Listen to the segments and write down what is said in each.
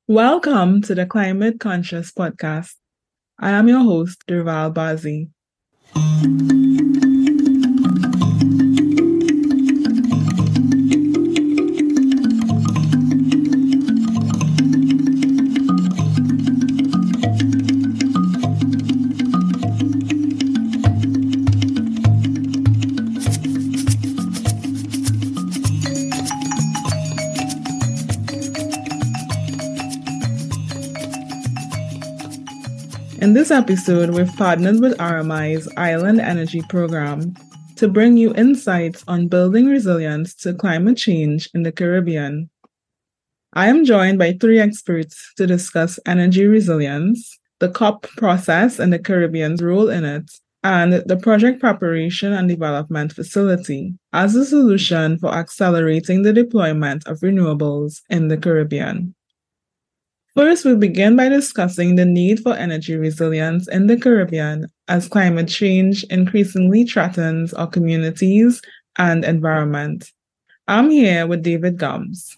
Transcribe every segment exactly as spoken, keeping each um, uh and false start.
Welcome to the Climate Conscious Podcast. I am your host, Durval Bazi. In this episode, we've partnered with R M I's Island Energy Program to bring you insights on building resilience to climate change in the Caribbean. I am joined by three experts to discuss energy resilience, the COP process and the Caribbean's role in it, and the project preparation and development facility as a solution for accelerating the deployment of renewables in the Caribbean. First, we begin by discussing the need for energy resilience in the Caribbean as climate change increasingly threatens our communities and environment. I'm here with David Gums.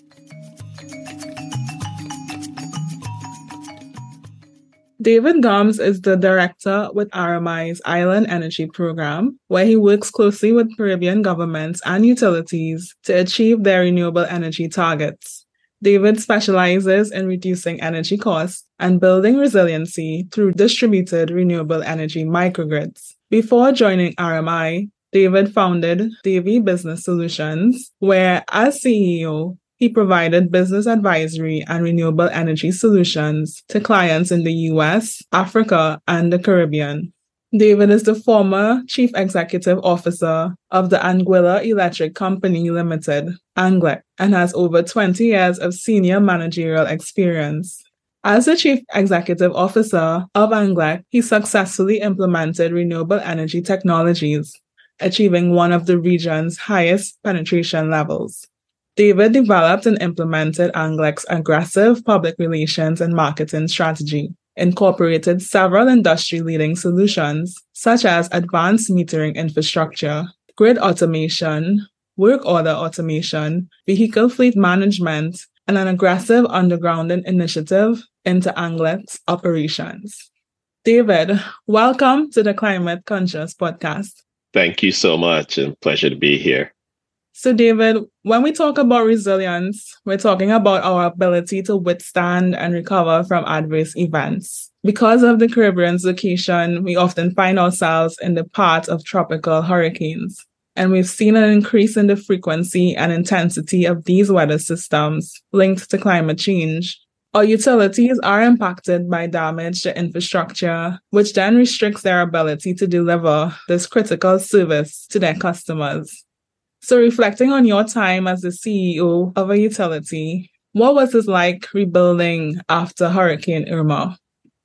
David Gums is the director with R M I's Island Energy Program, where he works closely with Caribbean governments and utilities to achieve their renewable energy targets. David specializes in reducing energy costs and building resiliency through distributed renewable energy microgrids. Before joining R M I, David founded Davy Business Solutions, where as C E O, he provided business advisory and renewable energy solutions to clients in the U S, Africa, and the Caribbean. David is the former Chief Executive Officer of the Anguilla Electric Company Limited, ANGLEC, and has over twenty years of senior managerial experience. As the Chief Executive Officer of ANGLEC, he successfully implemented renewable energy technologies, achieving one of the region's highest penetration levels. David developed and implemented ANGLEC's aggressive public relations and marketing strategy, incorporated several industry-leading solutions, such as advanced metering infrastructure, grid automation, work order automation, vehicle fleet management, and an aggressive undergrounding initiative into ANGLEC's operations. David, welcome to the Climate Conscious Podcast. Thank you so much, and pleasure to be here. So, David, when we talk about resilience, we're talking about our ability to withstand and recover from adverse events. Because of the Caribbean's location, we often find ourselves in the path of tropical hurricanes. And we've seen an increase in the frequency and intensity of these weather systems linked to climate change. Our utilities are impacted by damage to infrastructure, which then restricts their ability to deliver this critical service to their customers. So reflecting on your time as the C E O of a utility, what was it like rebuilding after Hurricane Irma?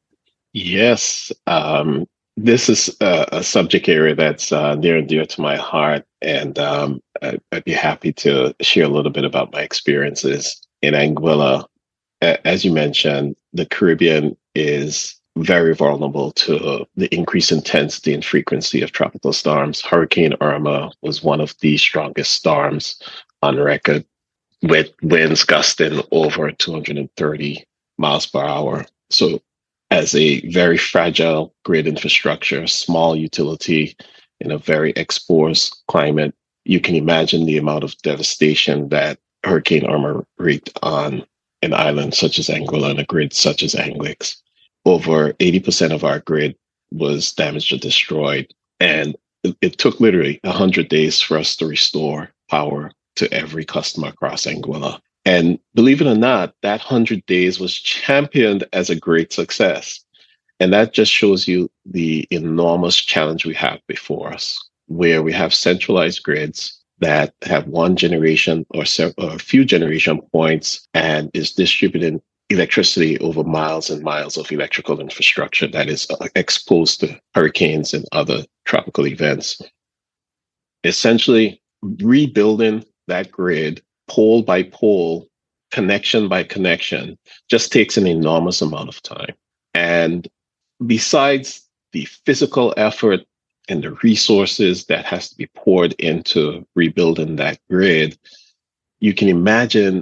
Yes, um, this is a, a subject area that's uh, near and dear to my heart, and um, I, I'd be happy to share a little bit about my experiences in Anguilla. As you mentioned, the Caribbean is very vulnerable to the increased intensity and frequency of tropical storms. Hurricane Irma was one of the strongest storms on record, with winds gusting over two hundred thirty miles per hour. So as a very fragile grid infrastructure, small utility in a very exposed climate, you can imagine the amount of devastation that Hurricane Irma wreaked on an island such as Anguilla and a grid such as ANGLEC's. Over eighty percent of our grid was damaged or destroyed. And it, it took literally one hundred days for us to restore power to every customer across Anguilla. And believe it or not, that one hundred days was championed as a great success. And that just shows you the enormous challenge we have before us, where we have centralized grids that have one generation or, se- or a few generation points and is distributed electricity over miles and miles of electrical infrastructure that is exposed to hurricanes and other tropical events. Essentially, rebuilding that grid pole by pole, connection by connection, just takes an enormous amount of time. And besides the physical effort and the resources that has to be poured into rebuilding that grid, you can imagine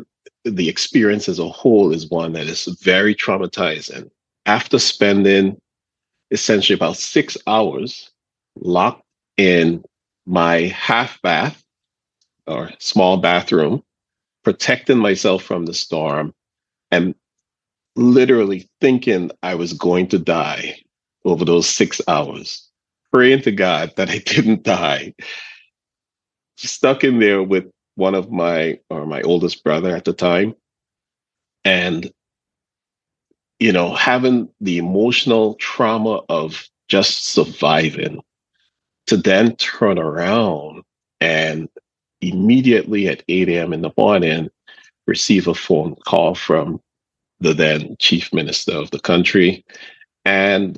the experience as a whole is one that is very traumatizing. After spending essentially about six hours locked in my half bath or small bathroom, protecting myself from the storm, and literally thinking I was going to die over those six hours, praying to God that I didn't die, stuck in there with one of my, or my oldest brother at the time. And, you know, having the emotional trauma of just surviving, to then turn around and immediately at eight a.m. in the morning, receive a phone call from the then chief minister of the country and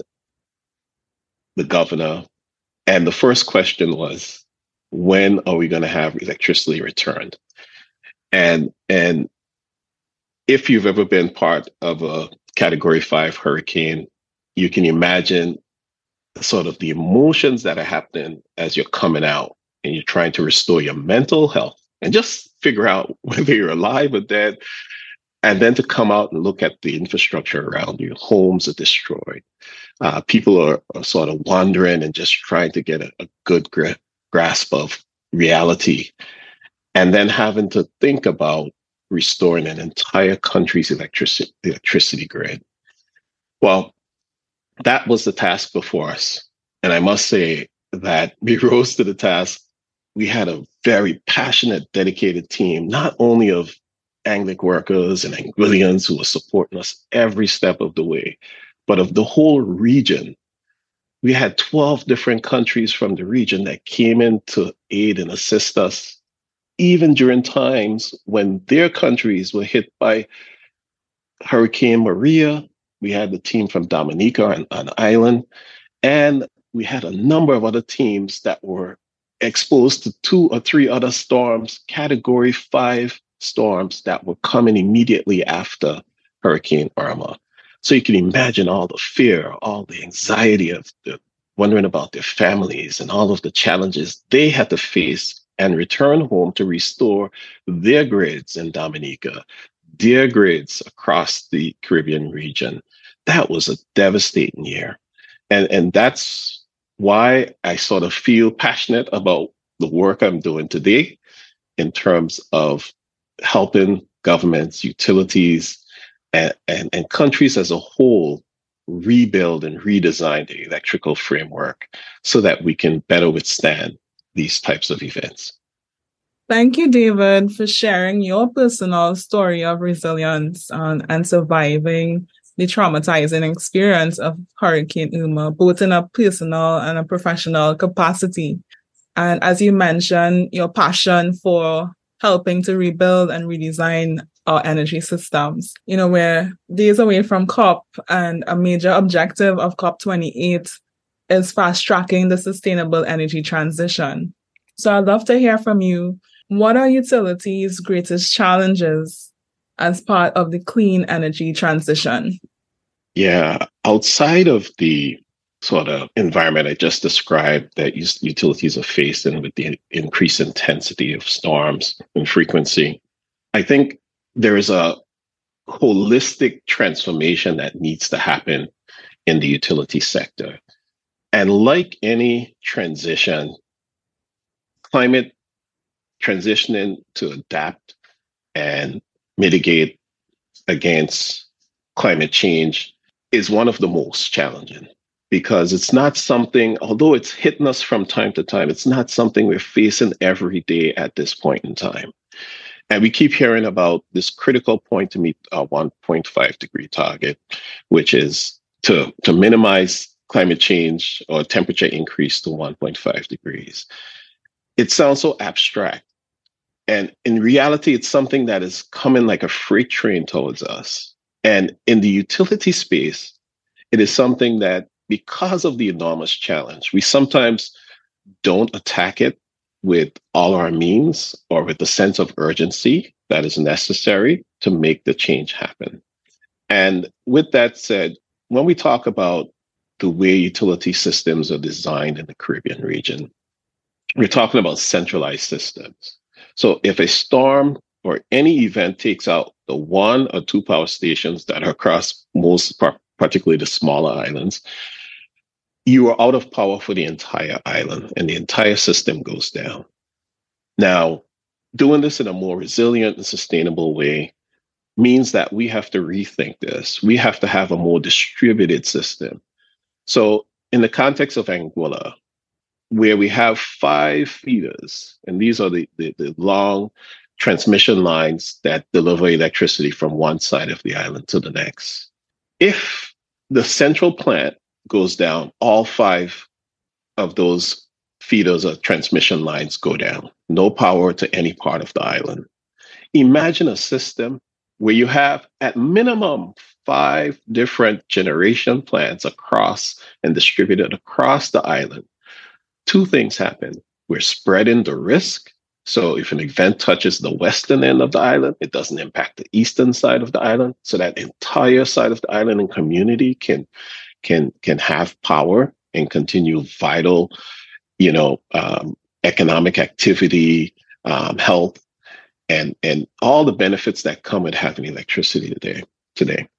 the governor. And the first question was, when are we going to have electricity returned? And, and if you've ever been part of a category five hurricane, you can imagine sort of the emotions that are happening as you're coming out and you're trying to restore your mental health and just figure out whether you're alive or dead. And then to come out and look at the infrastructure around you, homes are destroyed. Uh, people are, are sort of wandering and just trying to get a, a good gra- grasp of reality. And then having to think about restoring an entire country's electric- electricity grid. Well, that was the task before us. And I must say that we rose to the task. We had a very passionate, dedicated team, not only of Anglic workers and Anguillians who were supporting us every step of the way, but of the whole region. We had twelve different countries from the region that came in to aid and assist us, even during times when their countries were hit by Hurricane Maria. We had the team from Dominica on, on island, and we had a number of other teams that were exposed to two or three other storms, category five storms that were coming immediately after Hurricane Irma. So you can imagine all the fear, all the anxiety of the, wondering about their families and all of the challenges they had to face and return home to restore their grids in Dominica, their grids across the Caribbean region. That was a devastating year. And, and that's why I sort of feel passionate about the work I'm doing today in terms of helping governments, utilities, and, and, and countries as a whole rebuild and redesign the electrical framework so that we can better withstand these types of events. Thank you, David, for sharing your personal story of resilience um, and surviving the traumatizing experience of Hurricane Irma, both in a personal and a professional capacity. And as you mentioned, your passion for helping to rebuild and redesign our energy systems. You know, we're days away from COP, and a major objective of COP twenty-eight is fast-tracking the sustainable energy transition. So I'd love to hear from you. What are utilities' greatest challenges as part of the clean energy transition? Yeah, outside of the sort of environment I just described that utilities are facing with the increased intensity of storms and frequency, I think there is a holistic transformation that needs to happen in the utility sector. And like any transition, climate transitioning to adapt and mitigate against climate change is one of the most challenging, because it's not something, although it's hitting us from time to time, it's not something we're facing every day at this point in time. And we keep hearing about this critical point to meet our one point five degree target, which is to, to minimize climate change or temperature increase to one point five degrees. It sounds so abstract. And in reality, it's something that is coming like a freight train towards us. And in the utility space, it is something that, because of the enormous challenge, we sometimes don't attack it with all our means or with the sense of urgency that is necessary to make the change happen. And with that said, when we talk about the way utility systems are designed in the Caribbean region, we're talking about centralized systems. So if a storm or any event takes out the one or two power stations that are across most, particularly the smaller islands, you are out of power for the entire island and the entire system goes down. Now, doing this in a more resilient and sustainable way means that we have to rethink this. We have to have a more distributed system. So in the context of Anguilla, where we have five feeders, and these are the, the, the long transmission lines that deliver electricity from one side of the island to the next. If the central plant goes down, all five of those feeders or transmission lines go down. No power to any part of the island. Imagine a system where you have at minimum five different generation plants across and distributed across the island. Two things happen. We're spreading the risk. So if an event touches the western end of the island, it doesn't impact the eastern side of the island. So that entire side of the island and community can can can have power and continue vital, you know, um, economic activity, um, health, and and all the benefits that come with having electricity today. Today,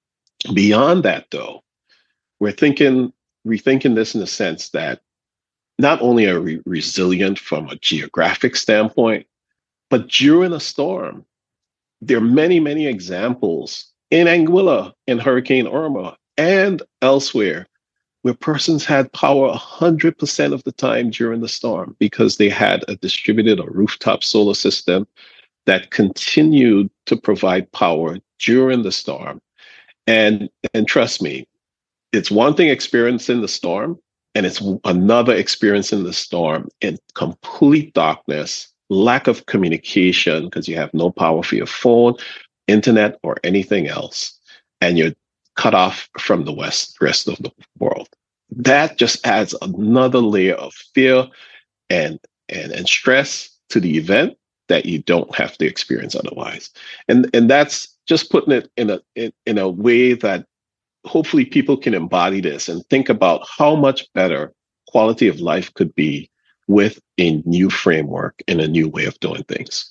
beyond that, though, we're thinking rethinking this in the sense that not only are we resilient from a geographic standpoint, but during a storm, there are many, many examples in Anguilla, in Hurricane Irma, and elsewhere, where persons had power one hundred percent of the time during the storm because they had a distributed or rooftop solar system that continued to provide power during the storm. And, and trust me, it's one thing experiencing the storm, and it's another experience in the storm in complete darkness, lack of communication because you have no power for your phone, internet, or anything else. And you're cut off from the west, rest of the world. That just adds another layer of fear and, and, and stress to the event that you don't have to experience otherwise. And, and that's just putting it in a, in, in a way that hopefully people can embody this and think about how much better quality of life could be with a new framework and a new way of doing things.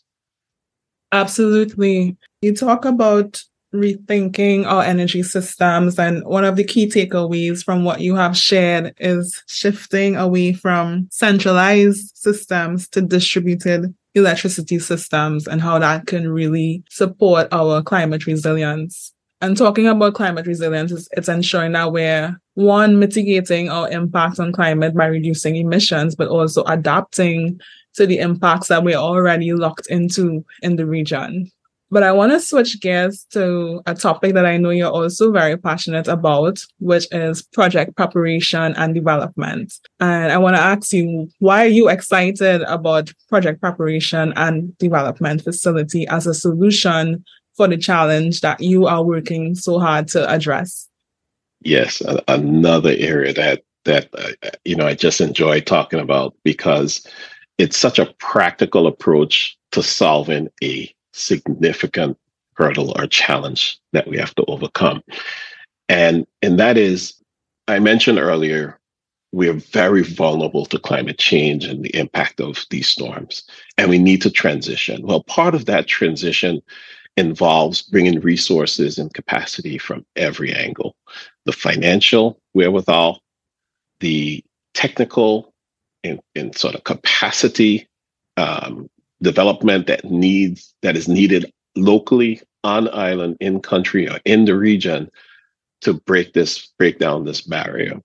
Absolutely. You talk about rethinking our energy systems, and one of the key takeaways from what you have shared is shifting away from centralized systems to distributed electricity systems and how that can really support our climate resilience. And talking about climate resilience, is it's ensuring that we're, one, mitigating our impact on climate by reducing emissions, but also adapting to the impacts that we're already locked into in the region. But I want to switch gears to a topic that I know you're also very passionate about, which is project preparation and development. And I want to ask you, why are you excited about project preparation and development facility as a solution for the challenge that you are working so hard to address? Yes, another area that that uh, you know I just enjoy talking about because it's such a practical approach to solving a significant hurdle or challenge that we have to overcome. And and that is, I mentioned earlier, we're very vulnerable to climate change and the impact of these storms, and we need to transition. Well, part of that transition involves bringing resources and capacity from every angle: the financial wherewithal, the technical and, and sort of capacity um, development that needs that is needed locally, on island, in country, or in the region to break this break down this barrier.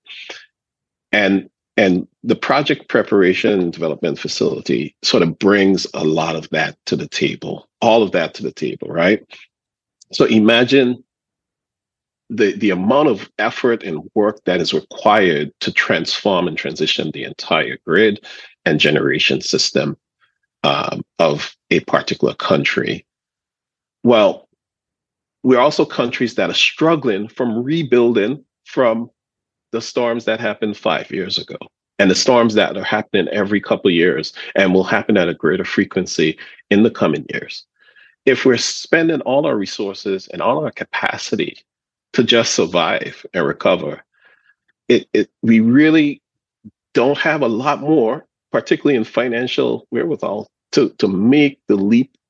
And and the project preparation and development facility sort of brings a lot of that to the table, all of that to the table, right? So imagine the, the amount of effort and work that is required to transform and transition the entire grid and generation system um, of a particular country. Well, we're also countries that are struggling from rebuilding from the storms that happened five years ago, and the storms that are happening every couple of years and will happen at a greater frequency in the coming years. If we're spending all our resources and all our capacity to just survive and recover, it, it we really don't have a lot more, particularly in financial wherewithal, to, to make the leap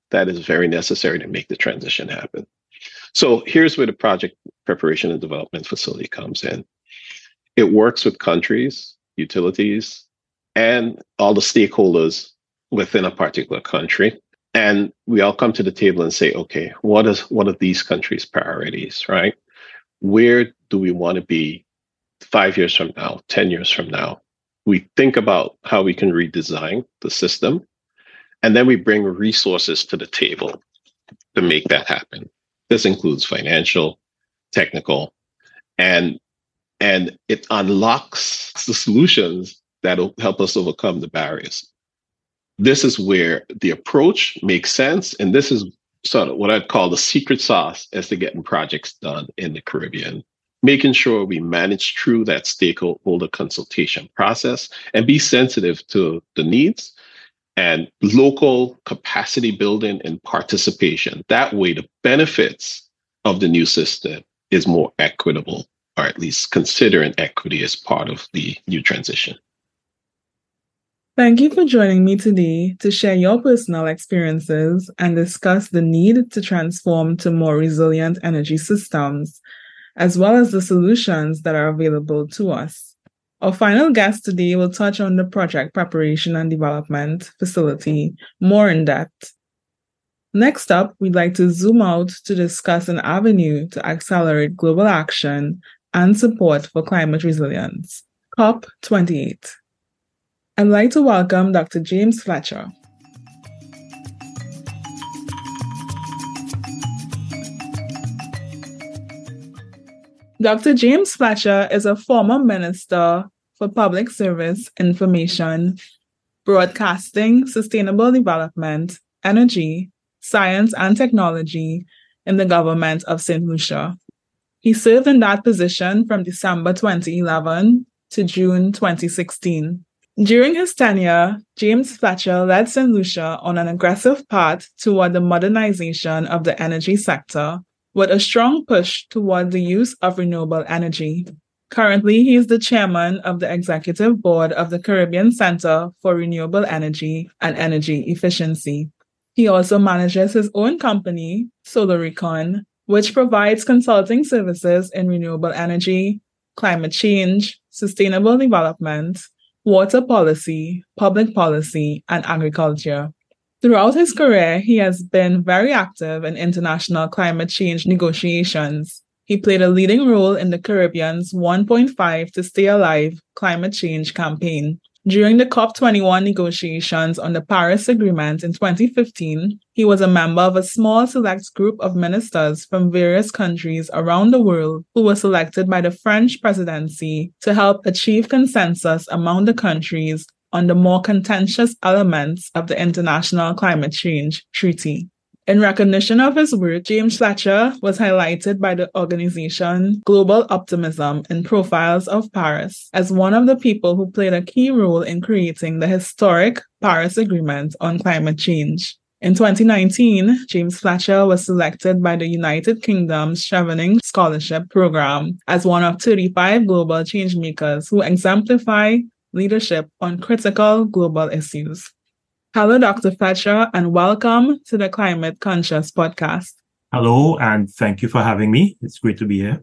that is very necessary to make the transition happen. So here's where the project preparation and development facility comes in. It works with countries, utilities, and all the stakeholders within a particular country. And we all come to the table and say, okay, what is what are these countries' priorities, right? Where do we want to be five years from now, ten years from now? We think about how we can redesign the system, and then we bring resources to the table to make that happen. This includes financial, technical, and and it unlocks the solutions that'll help us overcome the barriers. This is where the approach makes sense, and this is sort of what I'd call the secret sauce as to getting projects done in the Caribbean. Making sure we manage through that stakeholder consultation process and be sensitive to the needs and local capacity building and participation. That way, the benefits of the new system is more equitable, or at least considering equity as part of the new transition. Thank you for joining me today to share your personal experiences and discuss the need to transform to more resilient energy systems, as well as the solutions that are available to us. Our final guest today will touch on the project preparation and development facility more in depth. Next up, we'd like to zoom out to discuss an avenue to accelerate global action and support for climate resilience, COP twenty-eight. I'd like to welcome Doctor James Fletcher. Doctor James Fletcher is a former Minister for Public Service, Information, Broadcasting, Sustainable Development, Energy, Science and Technology in the government of Saint Lucia. He served in that position from December twenty eleven to June twenty sixteen. During his tenure, James Fletcher led Saint Lucia on an aggressive path toward the modernization of the energy sector, with a strong push toward the use of renewable energy. Currently, he is the chairman of the executive board of the Caribbean Center for Renewable Energy and Energy Efficiency. He also manages his own company, SolarEcon, which provides consulting services in renewable energy, climate change, sustainable development, water policy, public policy, and agriculture. Throughout his career, he has been very active in international climate change negotiations. He played a leading role in the Caribbean's one point five to Stay Alive climate change campaign. During the COP twenty-one negotiations on the Paris Agreement in twenty fifteen, he was a member of a small select group of ministers from various countries around the world who were selected by the French presidency to help achieve consensus among the countries on the more contentious elements of the International Climate Change Treaty. In recognition of his work, James Fletcher was highlighted by the organization Global Optimism in Profiles of Paris as one of the people who played a key role in creating the historic Paris Agreement on Climate Change. In twenty nineteen, James Fletcher was selected by the United Kingdom's Chevening Scholarship Program as one of thirty-five global changemakers who exemplify leadership on critical global issues. Hello, Doctor Fletcher, and welcome to the Climate Conscious Podcast. Hello, and thank you for having me. It's great to be here.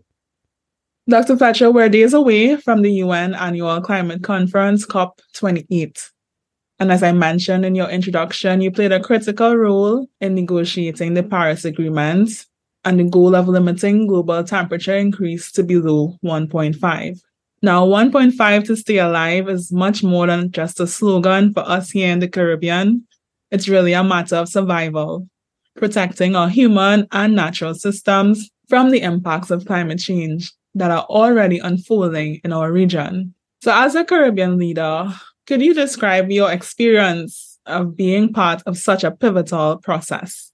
Doctor Fletcher, we're days away from the U N Annual Climate Conference, COP twenty-eight. And as I mentioned in your introduction, you played a critical role in negotiating the Paris Agreement and the goal of limiting global temperature increase to below one point five. Now, one point five to Stay Alive is much more than just a slogan for us here in the Caribbean. It's really a matter of survival, protecting our human and natural systems from the impacts of climate change that are already unfolding in our region. So as a Caribbean leader, could you describe your experience of being part of such a pivotal process?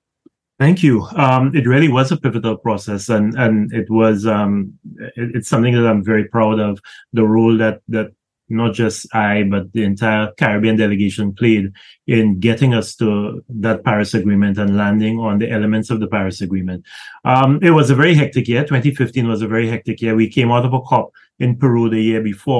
Thank you. Um, it really was a pivotal process, and and it was um, it, it's something that I'm very proud of. The role that that not just I, but the entire Caribbean delegation played in getting us to that Paris Agreement and landing on the elements of the Paris Agreement. Um, it was a very hectic year. twenty fifteen was a very hectic year. We came out of a COP in Peru the year before,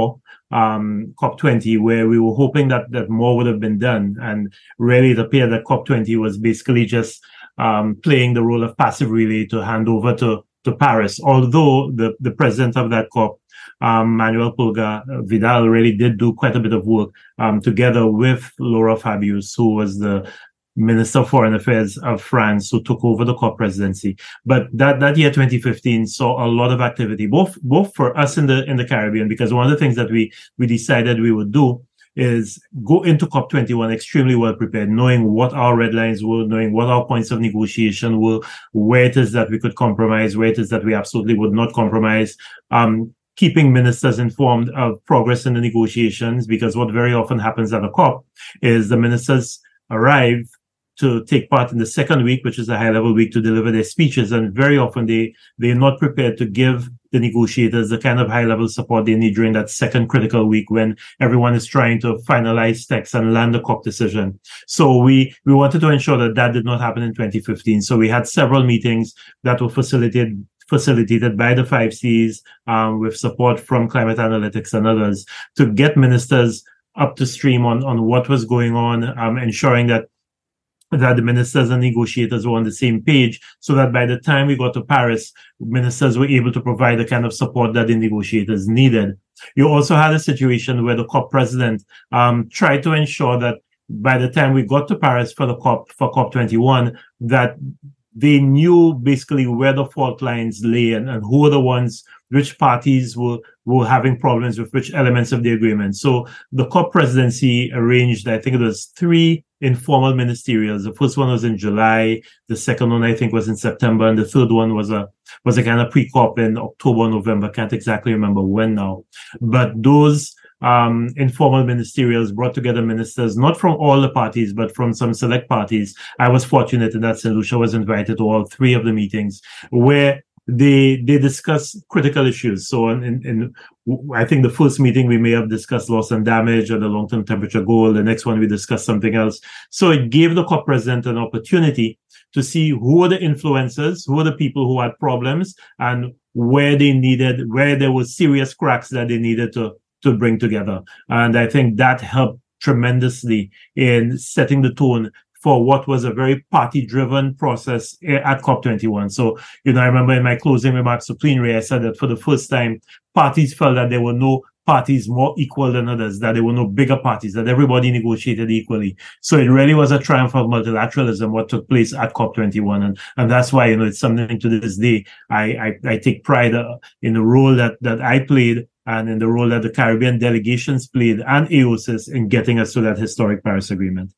um, COP twenty, where we were hoping that, that more would have been done. And really, it appeared that COP twenty was basically just um, playing the role of passive relay to hand over to, to Paris. Although the, the president of that COP, um, Manuel Pulga Vidal, really did do quite a bit of work um, together with Laurent Fabius, who was the Minister of Foreign Affairs of France, who took over the COP presidency. But that, that year, twenty fifteen, saw a lot of activity, both both for us in the in the Caribbean, because one of the things that we we decided we would do is go into COP twenty-one extremely well prepared, knowing what our red lines were, knowing what our points of negotiation were, where it is that we could compromise, where it is that we absolutely would not compromise, um, keeping ministers informed of progress in the negotiations, because what very often happens at a COP is the ministers arrive to take part in the second week, which is a high-level week, to deliver their speeches. And very often they, they're not prepared to give the negotiators the kind of high-level support they need during that second critical week when everyone is trying to finalize texts and land a COP decision. So we, we wanted to ensure that that did not happen in twenty fifteen. So we had several meetings that were facilitated facilitated by the five Cs, um, with support from Climate Analytics and others, to get ministers up to stream on, on what was going on, um, ensuring that that the ministers and negotiators were on the same page, so that by the time we got to Paris, ministers were able to provide the kind of support that the negotiators needed. You also had a situation where the COP president um, tried to ensure that by the time we got to Paris for the COP, for COP twenty-one, that they knew basically where the fault lines lay and, and who were the ones, which parties were, were having problems with which elements of the agreement. So the COP presidency arranged, I think it was three informal ministerials. The first one was in July. The second one, I think, was in September. And the third one was a, was a kind of pre-COP in October, November. Can't exactly remember when now. But those um, informal ministerials brought together ministers, not from all the parties, but from some select parties. I was fortunate in that Saint Lucia was invited to all three of the meetings, where they they discuss critical issues. So in, in, in I think the first meeting we may have discussed loss and damage or the long-term temperature goal. The next one we discussed something else. So it gave the COP president an opportunity to see who were the influencers, who were the people who had problems, and where they needed, where there were serious cracks that they needed to to bring together. And I think that helped tremendously in setting the tone for what was a very party-driven process at COP twenty-one. So, you know, I remember in my closing remarks to plenary, I said that for the first time, parties felt that there were no parties more equal than others, that there were no bigger parties, that everybody negotiated equally. So it really was a triumph of multilateralism, what took place at COP twenty-one. And, and that's why, you know, it's something to this day. I, I, I take pride in the role that, that I played and in the role that the Caribbean delegations played and A O S I S in getting us to that historic Paris Agreement.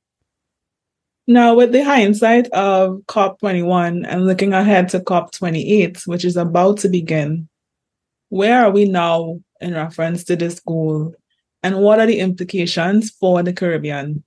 Now, with the hindsight of COP twenty-one and looking ahead to COP twenty-eight, which is about to begin, where are we now in reference to this goal? And what are the implications for the Caribbean?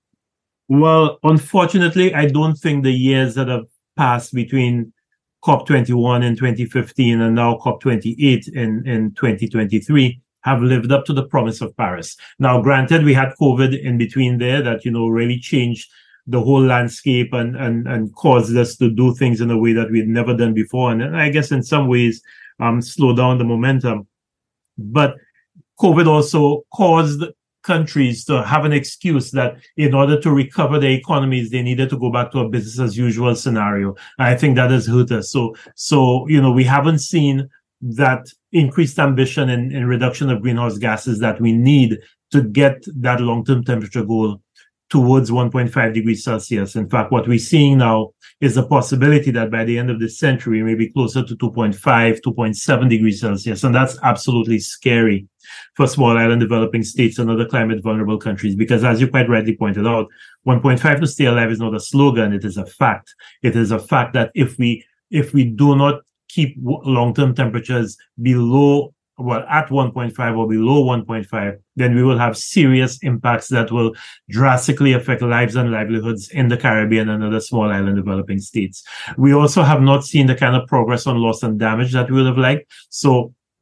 Well, unfortunately, I don't think the years that have passed between COP twenty-one in twenty fifteen and now COP twenty-eight in, in twenty twenty-three have lived up to the promise of Paris. Now, granted, we had COVID in between there that, you know, really changed the whole landscape and, and, and caused us to do things in a way that we'd never done before. And, and I guess in some ways, um, slow down the momentum. But COVID also caused countries to have an excuse that in order to recover their economies, they needed to go back to a business as usual scenario. And I think that has hurt us. So, so, you know, we haven't seen that increased ambition in, in reduction of greenhouse gases that we need to get that long-term temperature goal towards one point five degrees Celsius. In fact, what we're seeing now is the possibility that by the end of this century, we may be closer to two point five, two point seven degrees Celsius. And that's absolutely scary for small island developing states and other climate vulnerable countries. Because as you quite rightly pointed out, one point five to stay alive is not a slogan. It is a fact. It is a fact that if we, if we do not keep long-term temperatures below well, at one point five or below one point five, then we will have serious impacts that will drastically affect lives and livelihoods in the Caribbean and other small island developing states. We also have not seen the kind of progress on loss and damage that we would have liked. So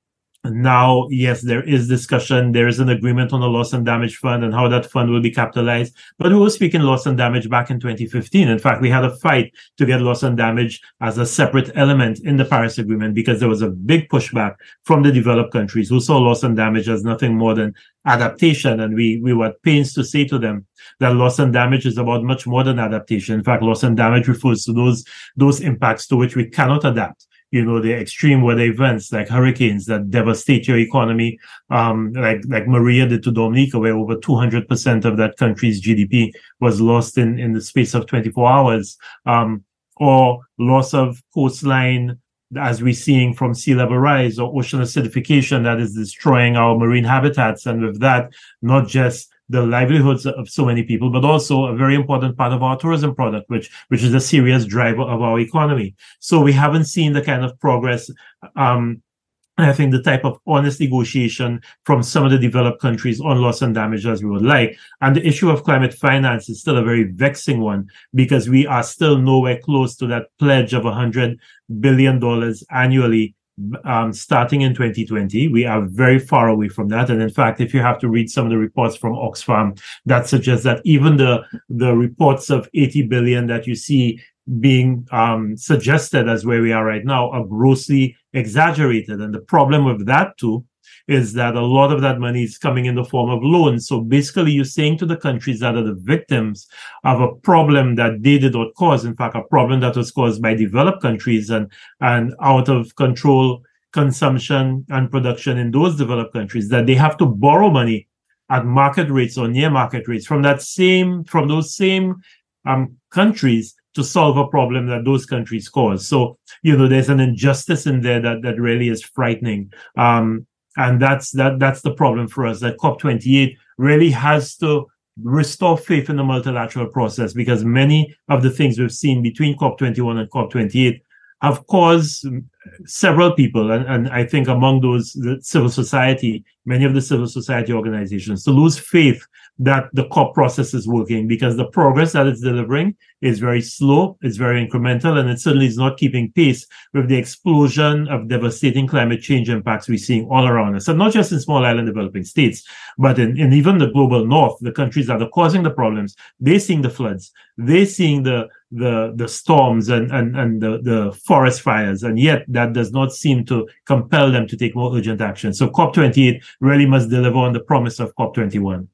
Now, yes, there is discussion. There is an agreement on a loss and damage fund and how that fund will be capitalized. But we were speaking loss and damage back in twenty fifteen. In fact, we had a fight to get loss and damage as a separate element in the Paris Agreement because there was a big pushback from the developed countries who saw loss and damage as nothing more than adaptation. And we, we were at pains to say to them that loss and damage is about much more than adaptation. In fact, loss and damage refers to those, those impacts to which we cannot adapt. You know, the extreme weather events like hurricanes that devastate your economy, um, like, like Maria did to Dominica, where over two hundred percent of that country's G D P was lost in, in the space of twenty-four hours, um, or loss of coastline, as we're seeing from sea level rise or ocean acidification that is destroying our marine habitats. And with that, not just the livelihoods of so many people, but also a very important part of our tourism product, which which is a serious driver of our economy. So we haven't seen the kind of progress, um, I think the type of honest negotiation from some of the developed countries on loss and damage as we would like. And the issue of climate finance is still a very vexing one because we are still nowhere close to that pledge of one hundred billion dollars annually. Um, starting in twenty twenty, we are very far away from that. And in fact, if you have to read some of the reports from Oxfam, that suggests that even the, the reports of eighty billion that you see being um, suggested as where we are right now are grossly exaggerated. And the problem with that too is that a lot of that money is coming in the form of loans. So basically you're saying to the countries that are the victims of a problem that they did not cause, in fact, a problem that was caused by developed countries and, and out of control consumption and production in those developed countries, that they have to borrow money at market rates or near market rates from that same, from those same um, countries to solve a problem that those countries cause. So, you know, there's an injustice in there that, that really is frightening. Um, And that's that. That's the problem for us. That COP twenty-eight really has to restore faith in the multilateral process because many of the things we've seen between COP twenty-one and COP twenty-eight have caused several people, and, and I think among those, the civil society, many of the civil society organizations, to lose faith that the COP process is working because the progress that it's delivering is very slow, it's very incremental, and it certainly is not keeping pace with the explosion of devastating climate change impacts we're seeing all around us. And not just in small island developing states, but in, in even the global north, the countries that are causing the problems, they're seeing the floods, they're seeing the the the storms and, and, and the, the forest fires, and yet that does not seem to compel them to take more urgent action. So COP twenty-eight really must deliver on the promise of COP twenty-one.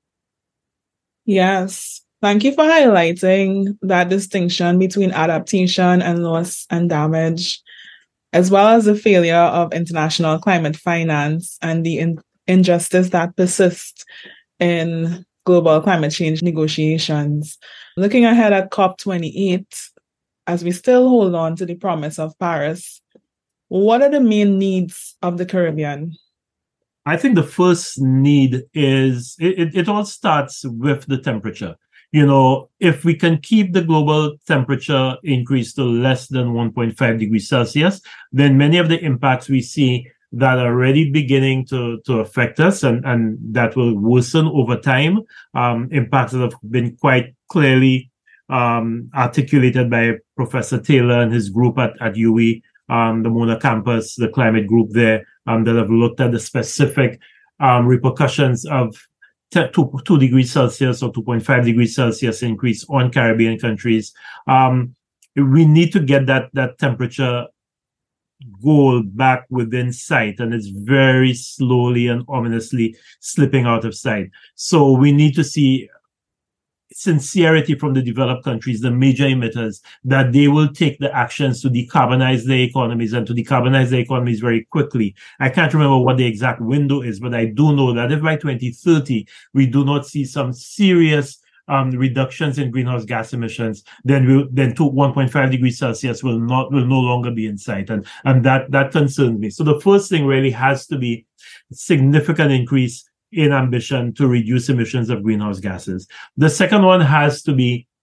Yes. Thank you for highlighting that distinction between adaptation and loss and damage, as well as the failure of international climate finance and the in- injustice that persists in global climate change negotiations. Looking ahead at COP twenty-eight, as we still hold on to the promise of Paris, what are the main needs of the Caribbean? I think the first need is, it, it all starts with the temperature. You know, if we can keep the global temperature increase to less than one point five degrees Celsius, then many of the impacts we see that are already beginning to, to affect us and, and that will worsen over time, um, impacts that have been quite clearly um, articulated by Professor Taylor and his group at, at U W I, um, the Mona campus, the climate group there, um, that have looked at the specific um, repercussions of t- two, two degrees Celsius or two point five degrees Celsius increase on Caribbean countries. Um, we need to get that, that temperature goal back within sight, and it's very slowly and ominously slipping out of sight. So we need to see sincerity from the developed countries, the major emitters, that they will take the actions to decarbonize their economies and to decarbonize their economies very quickly. I can't remember what the exact window is, but I do know that if by twenty thirty we do not see some serious um, reductions in greenhouse gas emissions, then we'll, then to one point five degrees Celsius will not will no longer be in sight, and and that that concerns me. So the first thing really has to be a significant increase in ambition to reduce emissions of greenhouse gases. The second one has to be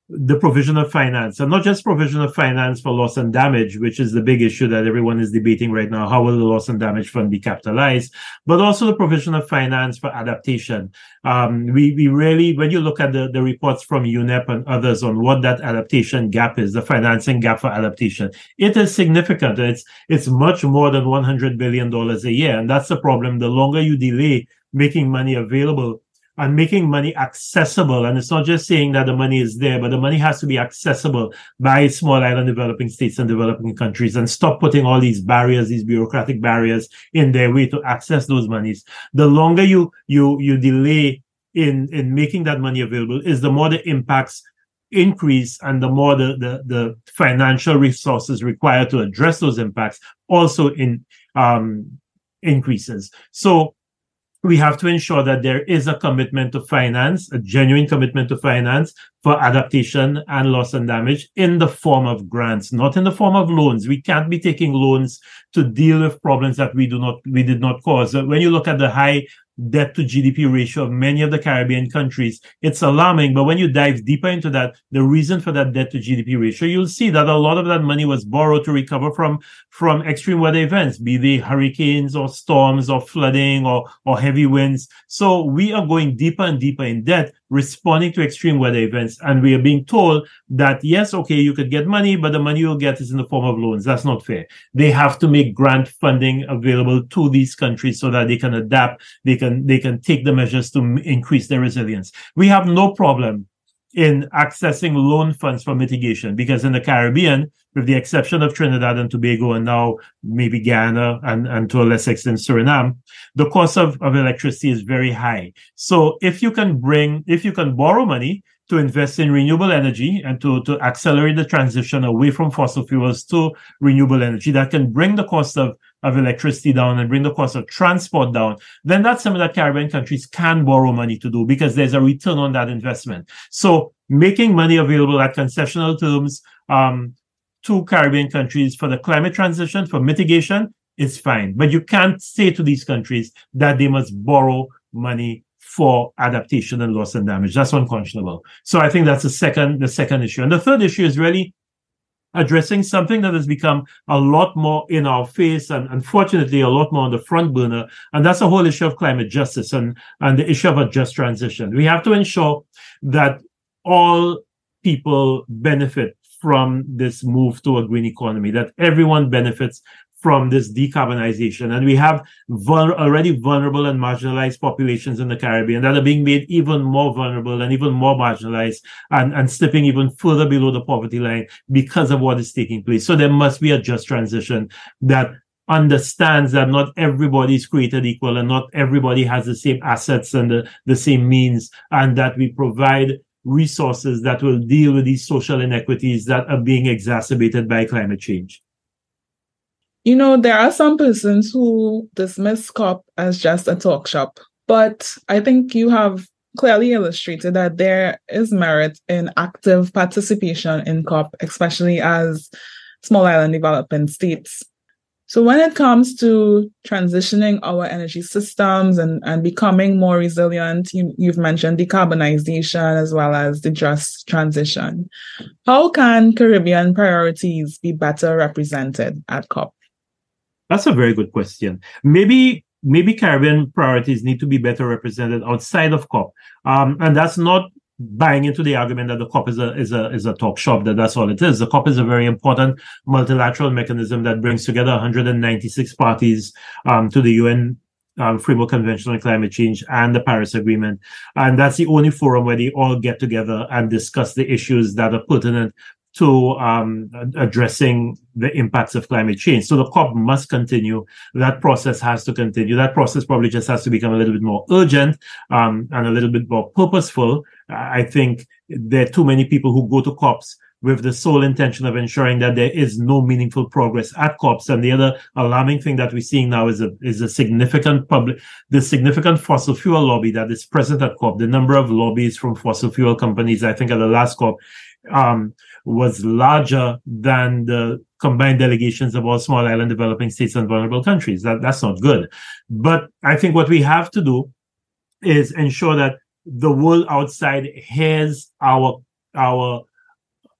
the provision of finance, and not just provision of finance for loss and damage, which is the big issue that everyone is debating right now. How will the loss and damage fund be capitalized? But also the provision of finance for adaptation. Um, we, we really, when you look at the, the reports from U N E P and others on what that adaptation gap is, the financing gap for adaptation, it is significant. It's, it's much more than one hundred billion dollars a year. And that's the problem. The longer you delay making money available and making money accessible, and it's not just saying that the money is there, but the money has to be accessible by small island developing states and developing countries, and stop putting all these barriers, these bureaucratic barriers in their way to access those monies. The longer you you you delay in in making that money available, is the more the impacts increase, and the more the the, the financial resources required to address those impacts also in um increases. So we have to ensure that there is a commitment to finance, a genuine commitment to finance for adaptation and loss and damage in the form of grants, not in the form of loans. We can't be taking loans to deal with problems that we do not, we did not cause. When you look at the high debt to G D P ratio of many of the Caribbean countries, it's alarming. But when you dive deeper into that, the reason for that debt to G D P ratio, you'll see that a lot of that money was borrowed to recover from, from extreme weather events, be they hurricanes or storms or flooding or, or heavy winds. So we are going deeper and deeper in debt, responding to extreme weather events. And we are being told that, yes, okay, you could get money, but the money you'll get is in the form of loans. That's not fair. They have to make grant funding available to these countries so that they can adapt, they can they can take the measures to increase their resilience. We have no problem in accessing loan funds for mitigation, because in the Caribbean, with the exception of Trinidad and Tobago and now maybe Guyana and, and to a lesser extent Suriname, the cost of, of electricity is very high. So if you can bring, if you can borrow money to invest in renewable energy and to, to accelerate the transition away from fossil fuels to renewable energy that can bring the cost of, of electricity down and bring the cost of transport down, then that's something that Caribbean countries can borrow money to do, because there's a return on that investment. So making money available at concessional terms um, to Caribbean countries for the climate transition, for mitigation, is fine. But you can't say to these countries that they must borrow money for adaptation and loss and damage. That's unconscionable. So I think that's the second, the second issue. And the third issue is really addressing something that has become a lot more in our face and unfortunately a lot more on the front burner. And that's the whole issue of climate justice and, and the issue of a just transition. We have to ensure that all people benefit from this move to a green economy, that everyone benefits from this decarbonization. And we have vul- already vulnerable and marginalized populations in the Caribbean that are being made even more vulnerable and even more marginalized and, and slipping even further below the poverty line because of what is taking place. So there must be a just transition that understands that not everybody is created equal and not everybody has the same assets and the, the same means, and that we provide resources that will deal with these social inequities that are being exacerbated by climate change. You know, there are some persons who dismiss COP as just a talk shop, but I think you have clearly illustrated that there is merit in active participation in COP, especially as small island developing states. So when it comes to transitioning our energy systems and, and becoming more resilient, you, you've mentioned decarbonization as well as the just transition. How can Caribbean priorities be better represented at COP? That's a very good question. Maybe maybe Caribbean priorities need to be better represented outside of COP. Um, and that's not buying into the argument that the COP is a is a is a talk shop, that that's all it is. The COP is a very important multilateral mechanism that brings together one hundred ninety-six parties um, to the U N um, Framework Convention on Climate Change and the Paris Agreement. And that's the only forum where they all get together and discuss the issues that are pertinent to um, addressing the impacts of climate change. So the COP must continue. That process has to continue. That process probably just has to become a little bit more urgent um, and a little bit more purposeful. I think there are too many people who go to COPs with the sole intention of ensuring that there is no meaningful progress at COPs. And the other alarming thing that we're seeing now is a is a significant public, the significant fossil fuel lobby that is present at COP. The number of lobbies from fossil fuel companies, I think at the last COP, um, was larger than the combined delegations of all small island developing states and vulnerable countries. That, that's not good. But I think what we have to do is ensure that the world outside hears our, our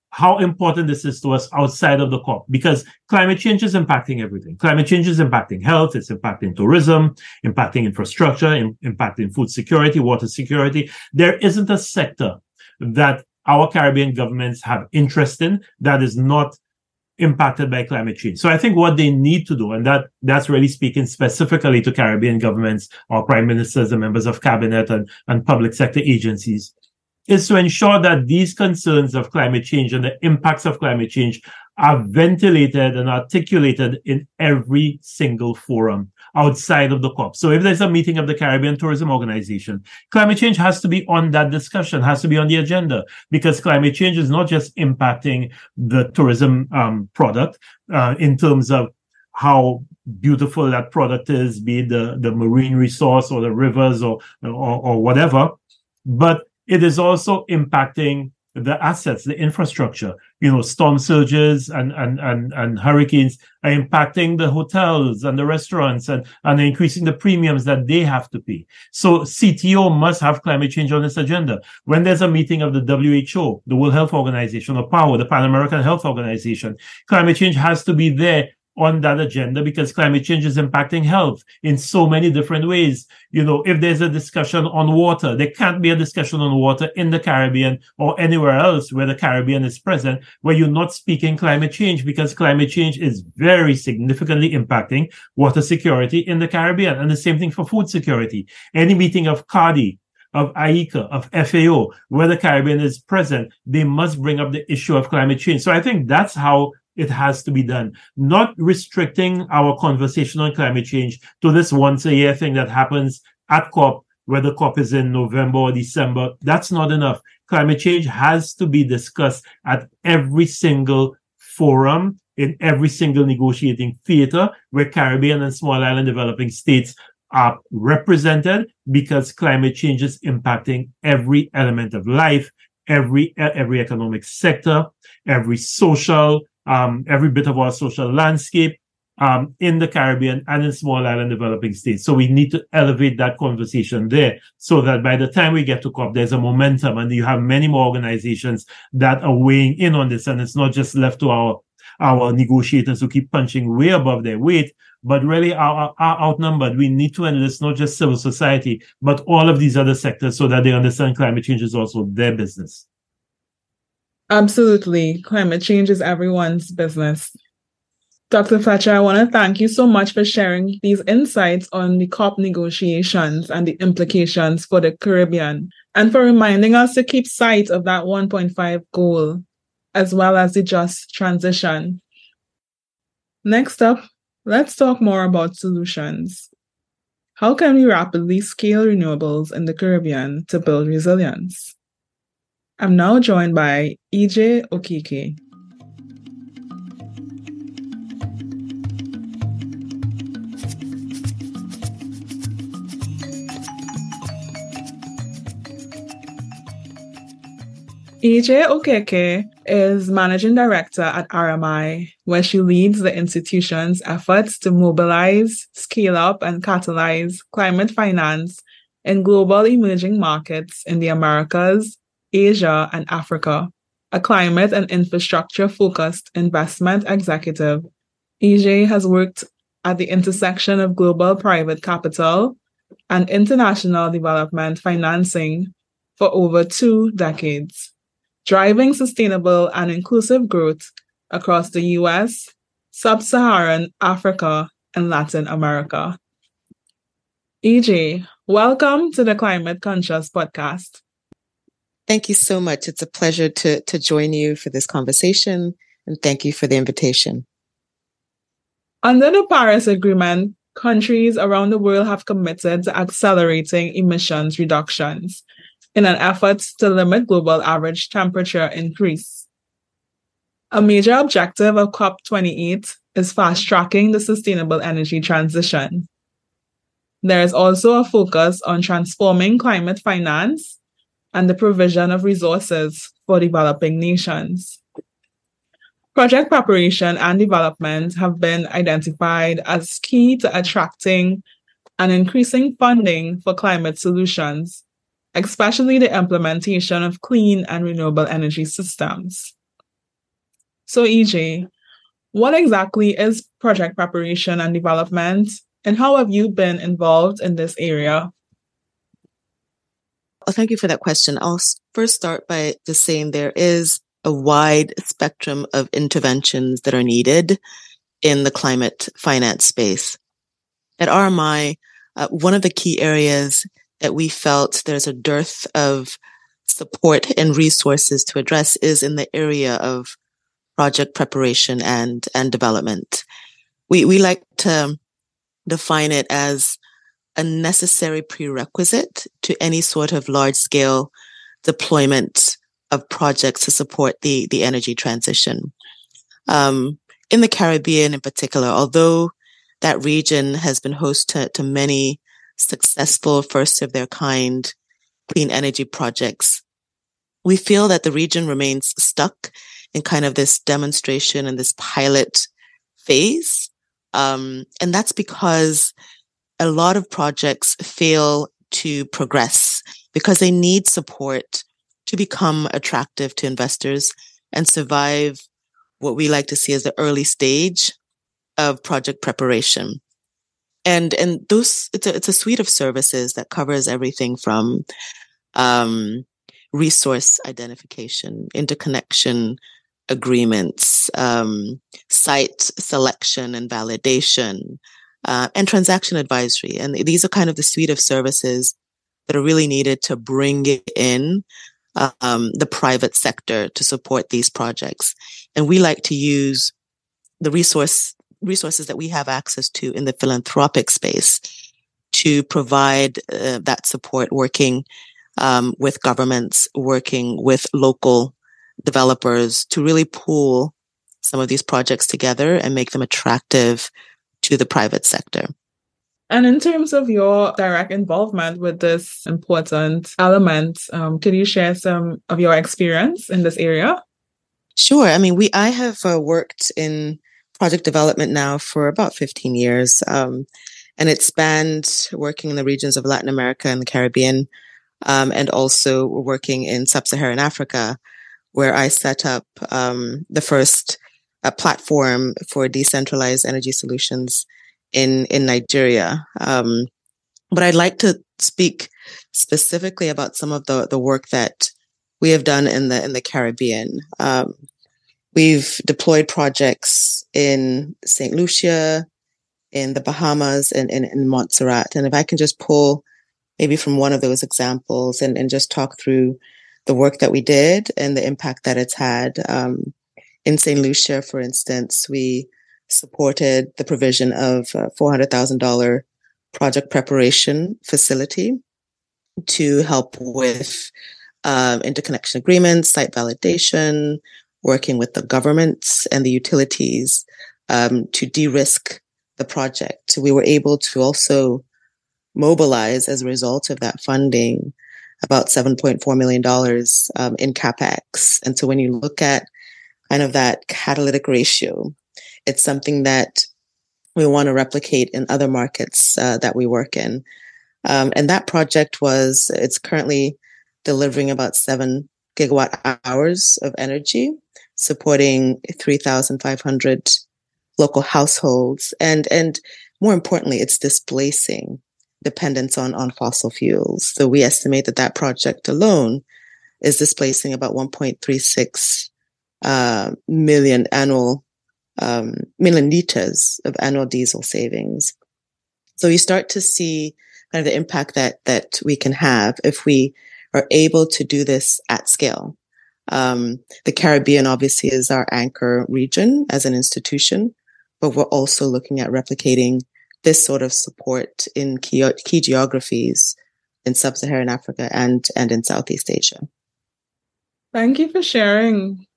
how important this is to us outside of the COP, because climate change is impacting everything. Climate change is impacting health, it's impacting tourism, impacting infrastructure, in, impacting food security, water security. There isn't a sector that our Caribbean governments have interest in that is not impacted by climate change. So I think what they need to do, and that that's really speaking specifically to Caribbean governments or prime ministers and members of cabinet and, and public sector agencies, is to ensure that these concerns of climate change and the impacts of climate change are ventilated and articulated in every single forum outside of the COP. So if there's a meeting of the Caribbean Tourism Organization, climate change has to be on that discussion, has to be on the agenda, because climate change is not just impacting the tourism um, product uh, in terms of how beautiful that product is, be it the, the marine resource or the rivers or, or, or whatever, but it is also impacting the assets, the infrastructure. You know, storm surges and, and, and, and hurricanes are impacting the hotels and the restaurants and, and increasing the premiums that they have to pay. So C T O must have climate change on its agenda. When there's a meeting of the W H O, the World Health Organization, or PAHO, the Pan American Health Organization, climate change has to be there on that agenda, because climate change is impacting health in so many different ways. You know, if there's a discussion on water, there can't be a discussion on water in the Caribbean or anywhere else where the Caribbean is present, where you're not speaking climate change, because climate change is very significantly impacting water security in the Caribbean. And the same thing for food security. Any meeting of CARDI, of I E C A, of F A O, where the Caribbean is present, they must bring up the issue of climate change. So I think that's how it has to be done, not restricting our conversation on climate change to this once a year thing that happens at COP, whether COP is in November or December. That's not enough. Climate change has to be discussed at every single forum, in every single negotiating theater where Caribbean and small island developing states are represented, because climate change is impacting every element of life, every, every economic sector, every social Um, every bit of our social landscape um, in the Caribbean and in small island developing states. So we need to elevate that conversation there, so that by the time we get to COP, there's a momentum and you have many more organizations that are weighing in on this. And it's not just left to our, our negotiators who keep punching way above their weight, but really are, are outnumbered. We need to enlist not just civil society, but all of these other sectors, so that they understand climate change is also their business. Absolutely. Climate change is everyone's business. Doctor Fletcher, I want to thank you so much for sharing these insights on the COP negotiations and the implications for the Caribbean, and for reminding us to keep sight of that one point five goal, as well as the just transition. Next up, let's talk more about solutions. How can we rapidly scale renewables in the Caribbean to build resilience? I'm now joined by E J Okeke. E J Okeke is Managing Director at R M I, where she leads the institution's efforts to mobilize, scale up, and catalyze climate finance in global emerging markets in the Americas, Asia, and Africa. A climate and infrastructure-focused investment executive, E J has worked at the intersection of global private capital and international development financing for over two decades, driving sustainable and inclusive growth across the U S, Sub-Saharan Africa, and Latin America. E J, welcome to the Climate Conscious Podcast. Thank you so much. It's a pleasure to, to join you for this conversation, and thank you for the invitation. Under the Paris Agreement, countries around the world have committed to accelerating emissions reductions in an effort to limit global average temperature increase. A major objective of COP twenty-eight is fast-tracking the sustainable energy transition. There is also a focus on transforming climate finance and the provision of resources for developing nations. Project preparation and development have been identified as key to attracting and increasing funding for climate solutions, especially the implementation of clean and renewable energy systems. So, E J, what exactly is project preparation and development, and how have you been involved in this area? Well, thank you for that question. I'll first start by just saying there is a wide spectrum of interventions that are needed in the climate finance space. At R M I, uh, one of the key areas that we felt there's a dearth of support and resources to address is in the area of project preparation and, and development. We, we like to define it as a necessary prerequisite to any sort of large-scale deployment of projects to support the, the energy transition. Um, in the Caribbean in particular, although that region has been host to, to many successful first-of-their-kind clean energy projects, we feel that the region remains stuck in kind of this demonstration and this pilot phase. Um, and that's because a lot of projects fail to progress because they need support to become attractive to investors and survive what we like to see as the early stage of project preparation. And, and those, it's a, it's a suite of services that covers everything from, um, resource identification, interconnection agreements, um, site selection and validation, uh, and transaction advisory. And these are kind of the suite of services that are really needed to bring in um, the private sector to support these projects. And we like to use the resource resources that we have access to in the philanthropic space to provide uh, that support, working um, with governments, working with local developers to really pool some of these projects together and make them attractive to the private sector. And in terms of your direct involvement with this important element, um, could you share some of your experience in this area? Sure. I mean, we I have uh, worked in project development now for about fifteen years, um, and it spanned working in the regions of Latin America and the Caribbean, um, and also working in sub-Saharan Africa, where I set up um, the first uh, platform for decentralized energy solutions in in Nigeria. Um, but I'd like to speak specifically about some of the, the work that we have done in the in the Caribbean. Um, we've deployed projects in Saint Lucia, in the Bahamas, and in, in Montserrat. And if I can just pull maybe from one of those examples and, and just talk through the work that we did and the impact that it's had. Um, in Saint Lucia, for instance, we supported the provision of a four hundred thousand dollars project preparation facility to help with um, interconnection agreements, site validation, working with the governments and the utilities um, to de-risk the project. We were able to also mobilize, as a result of that funding, about seven point four million dollars um, in CapEx. And so when you look at kind of that catalytic ratio, it's something that we want to replicate in other markets uh, that we work in. Um, and that project was, it's currently delivering about seven gigawatt hours of energy, supporting three thousand five hundred local households. And, and more importantly, it's displacing dependence on, on fossil fuels. So we estimate that that project alone is displacing about one point three six uh, million annual um, million liters of annual diesel savings. So you start to see kind of the impact that that we can have if we are able to do this at scale. Um, the Caribbean obviously is our anchor region as an institution, but we're also looking at replicating this sort of support in key, key geographies in sub-Saharan Africa and, and in Southeast Asia. Thank you for sharing.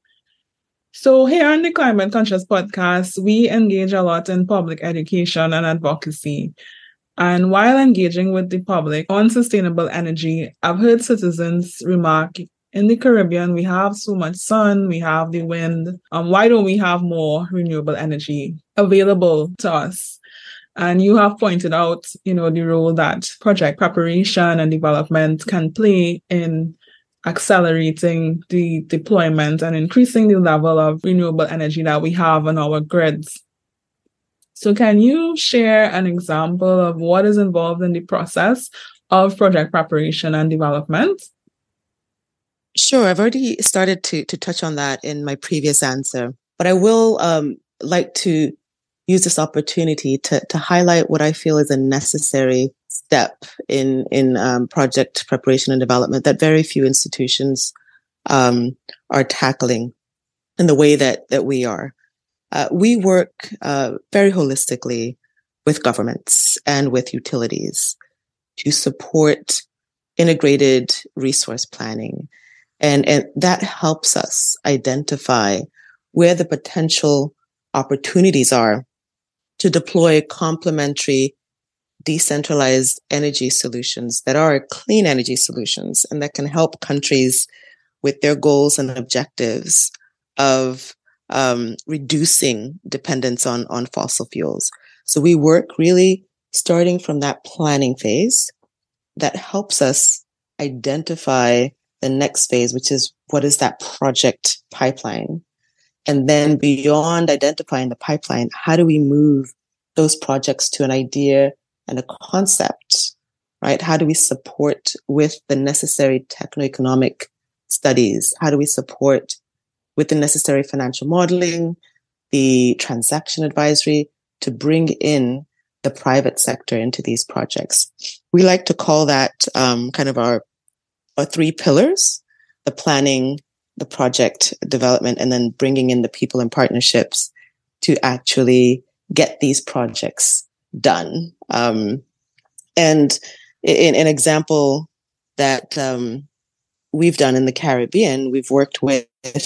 So here on the Climate Conscious podcast, we engage a lot in public education and advocacy. And while engaging with the public on sustainable energy, I've heard citizens remark, in the Caribbean, we have so much sun, we have the wind. Um, why don't we have more renewable energy available to us? And you have pointed out, you know, the role that project preparation and development can play in accelerating the deployment and increasing the level of renewable energy that we have on our grids. So can you share an example of what is involved in the process of project preparation and development? Sure. I've already started to, to touch on that in my previous answer, but I will um, like to use this opportunity to, to highlight what I feel is a necessary step in, in um, project preparation and development that very few institutions um, are tackling in the way that, that we are. Uh, we work uh, very holistically with governments and with utilities to support integrated resource planning. And, and that helps us identify where the potential opportunities are to deploy complementary decentralized energy solutions that are clean energy solutions and that can help countries with their goals and objectives of um, reducing dependence on, on fossil fuels. So we work really starting from that planning phase that helps us identify the next phase, which is what is that project pipeline? And then beyond identifying the pipeline, how do we move those projects to an idea and a concept, right? How do we support with the necessary techno-economic studies? How do we support with the necessary financial modeling, the transaction advisory to bring in the private sector into these projects? We like to call that um, kind of our, our three pillars: the planning, the project development, and then bringing in the people and partnerships to actually get these projects done. Um, and in an example that um, we've done in the Caribbean, we've worked with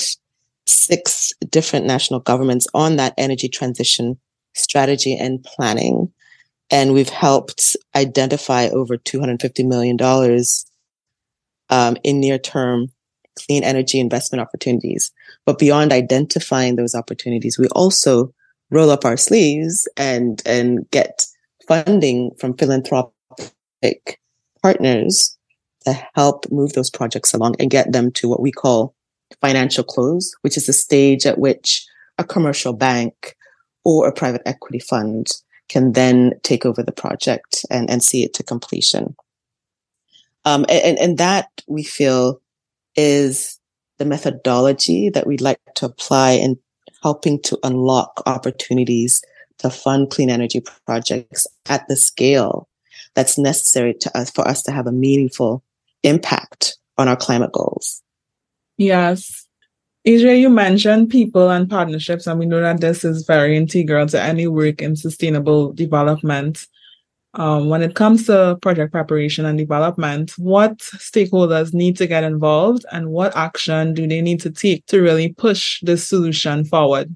six different national governments on that energy transition strategy and planning. And we've helped identify over two hundred fifty million dollars um, in near-term clean energy investment opportunities. But beyond identifying those opportunities, we also roll up our sleeves and, and get funding from philanthropic partners to help move those projects along and get them to what we call financial close, which is the stage at which a commercial bank or a private equity fund can then take over the project and, and see it to completion. Um, and, and that, we feel, is the methodology that we'd like to apply in helping to unlock opportunities to fund clean energy projects at the scale that's necessary to us, for us to have a meaningful impact on our climate goals. Yes. Adria, you mentioned people and partnerships, and we know that this is very integral to any work in sustainable development. Um, when it comes to project preparation and development, what stakeholders need to get involved and what action do they need to take to really push this solution forward?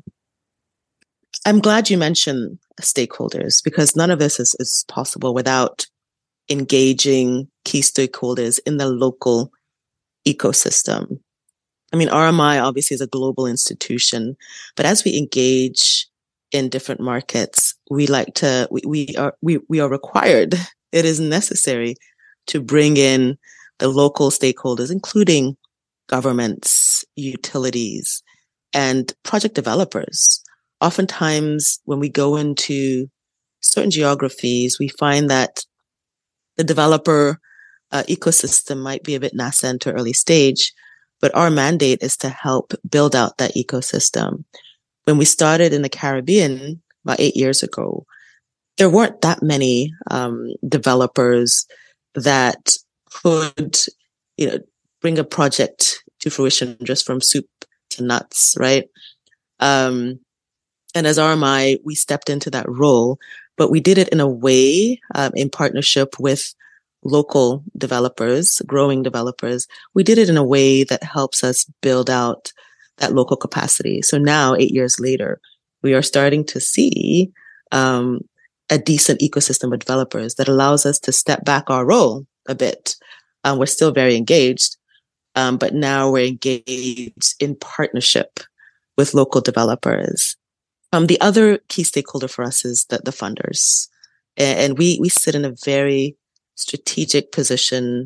I'm glad you mentioned stakeholders, because none of this is, is possible without engaging key stakeholders in the local ecosystem. I mean, R M I obviously is a global institution, but as we engage in different markets, we like to, we, we are, we, we are required, it is necessary to bring in the local stakeholders, including governments, utilities, and project developers. Oftentimes, when we go into certain geographies, we find that the developer uh, ecosystem might be a bit nascent or early stage, but our mandate is to help build out that ecosystem. When we started in the Caribbean about eight years ago, there weren't that many um, developers that could, you know, bring a project to fruition just from soup to nuts, right? Um, and as R M I, we stepped into that role, but we did it in a way, um, in partnership with local developers, growing developers. We did it in a way that helps us build out that local capacity. So now, eight years later, we are starting to see um, a decent ecosystem of developers that allows us to step back our role a bit. Um, we're still very engaged, um, but now we're engaged in partnership with local developers. Um, the other key stakeholder for us is the, the funders. And, and we, we sit in a very strategic position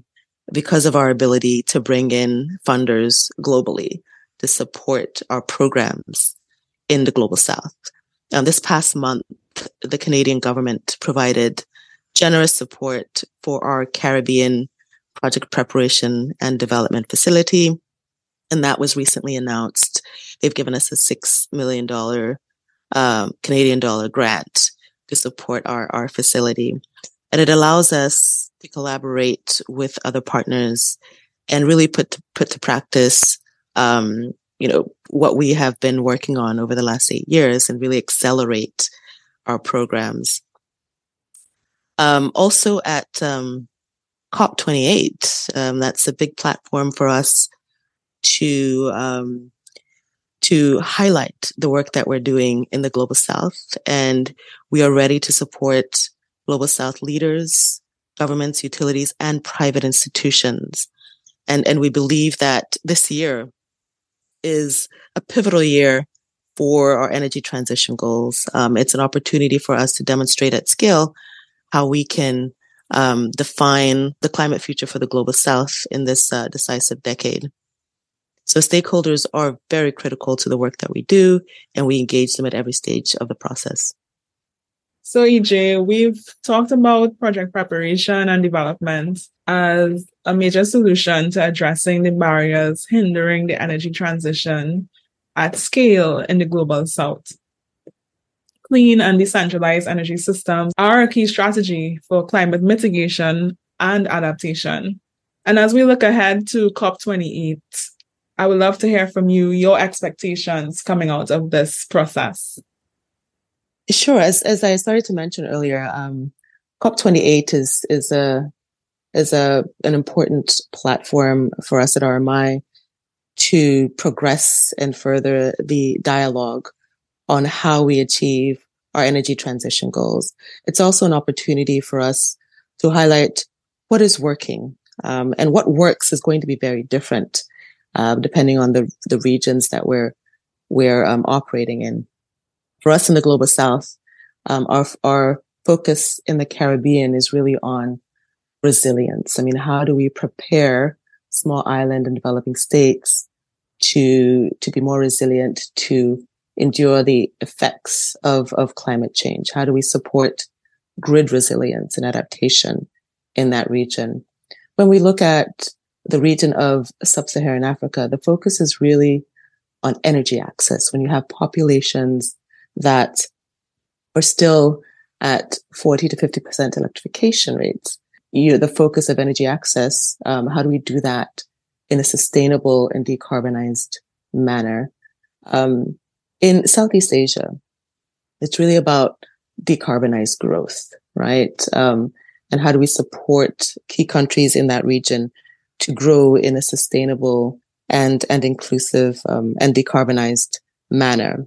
because of our ability to bring in funders globally to support our programs in the Global South. Now, this past month, the Canadian government provided generous support for our Caribbean project preparation and development facility, and that was recently announced. They've given us a six million dollars um, Canadian dollar grant to support our, our facility. And it allows us to collaborate with other partners and really put to, put to practice, um, you know, what we have been working on over the last eight years and really accelerate our programs. Um, also at um, COP twenty-eight, um, that's a big platform for us to um, to highlight the work that we're doing in the Global South. And we are ready to support Global South leaders, governments, utilities, and private institutions. And, and we believe that this year is a pivotal year for our energy transition goals. Um, it's an opportunity for us to demonstrate at scale how we can um, define the climate future for the Global South in this uh, decisive decade. So stakeholders are very critical to the work that we do, and we engage them at every stage of the process. So, E J, we've talked about project preparation and development as a major solution to addressing the barriers hindering the energy transition at scale in the Global South. Clean and decentralized energy systems are a key strategy for climate mitigation and adaptation. And as we look ahead to COP twenty-eight, I would love to hear from you your expectations coming out of this process. Sure. As as I started to mention earlier, um, COP twenty-eight is is a is a an important platform for us at R M I to progress and further the dialogue on how we achieve our energy transition goals. It's also an opportunity for us to highlight what is working, um, and what works is going to be very different, uh, depending on the the regions that we're we're um, operating in. For us in the Global South, um, our our focus in the Caribbean is really on resilience. I mean, how do we prepare small island and developing states to to be more resilient, to endure the effects of, of climate change? How do we support grid resilience and adaptation in that region? When we look at the region of sub-Saharan Africa, the focus is really on energy access. When you have populations that are still at forty to fifty percent electrification rates, you know, the focus of energy access, um, how do we do that in a sustainable and decarbonized manner? Um, in Southeast Asia, it's really about decarbonized growth, right? Um, and how do we support key countries in that region to grow in a sustainable and, and inclusive um, and decarbonized manner?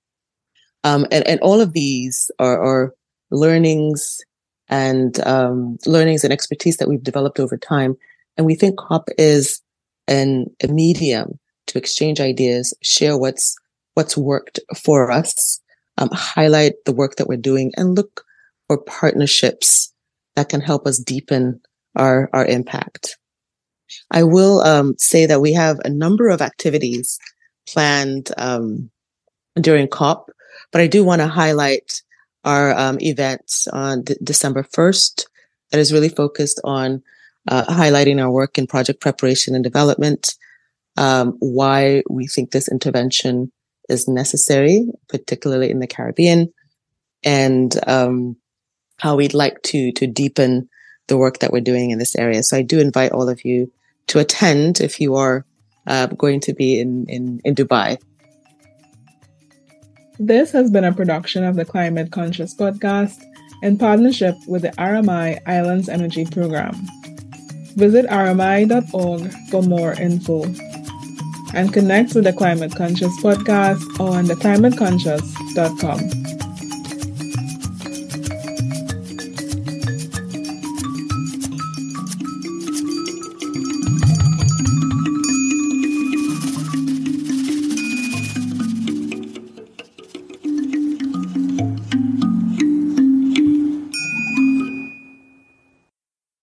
Um, and, and all of these are, are learnings and um, learnings and expertise that we've developed over time. And we think COP is an, a medium to exchange ideas, share what's what's worked for us, um, highlight the work that we're doing, and look for partnerships that can help us deepen our, our impact. I will um, say that we have a number of activities planned um, during COP, but I do want to highlight our um, event on D- December first that is really focused on uh, highlighting our work in project preparation and development, um, why we think this intervention is necessary, particularly in the Caribbean, and um, how we'd like to to deepen the work that we're doing in this area. So I do invite all of you to attend if you are uh, going to be in, in, in Dubai. This has been a production of the Climate Conscious Podcast in partnership with the R M I Islands Energy Program. Visit r m i dot org for more info and connect with the Climate Conscious Podcast on the climate conscious dot com.